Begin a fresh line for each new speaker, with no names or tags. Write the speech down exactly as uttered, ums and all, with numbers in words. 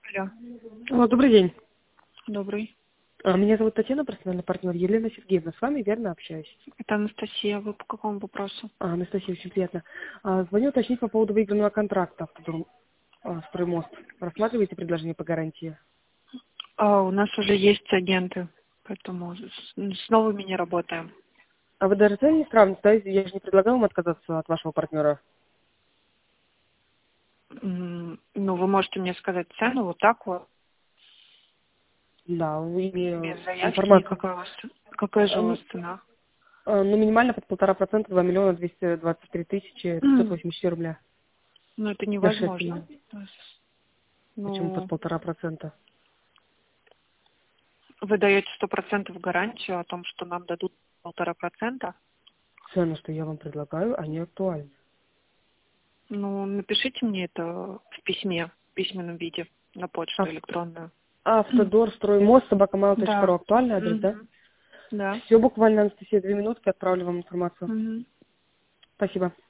Алло,
Алло, добрый день.
добрый.
А, Меня зовут Татьяна, профессиональный партнер Елена Сергеевна. С вами верно общаюсь.
Это Анастасия. Вы по какому вопросу?
А, Анастасия, очень приятно. А, Звоню уточнить по поводу выигранного контракта «Автодом а, Строймост». Рассматриваете предложение по гарантии?
А, у нас уже есть агенты, поэтому с, с новыми не работаем.
А вы даже цены не сравните, да? Я же не предлагала вам отказаться от вашего партнера.
М, Ну, вы можете мне сказать цену вот так вот,
Да, имею
без заявки, и
информацию.
какая у вас, какая же
А,
у вас
Ну,
цена?
а, ну, минимально под полтора процента, два миллиона двести двадцать три тысячи пятьсот
М,
восемьдесят четыре рубля.
Ну, это
За шесть
невозможно.
месяцев.
То есть,
Почему под
Ну,
полтора процента?
вы даете сто процентов гарантию о том, что нам дадут полтора процента.
Цены, что я вам предлагаю, они актуальны.
Ну, напишите мне это в письме, в письменном виде, на почту электронную.
Автодор, строймост, собакамайл точка ру.
Да.
Актуальный адрес, да?
Мгм. Да.
Все буквально, Анастасия, две минутки, отправлю вам информацию.
Мгм.
Спасибо.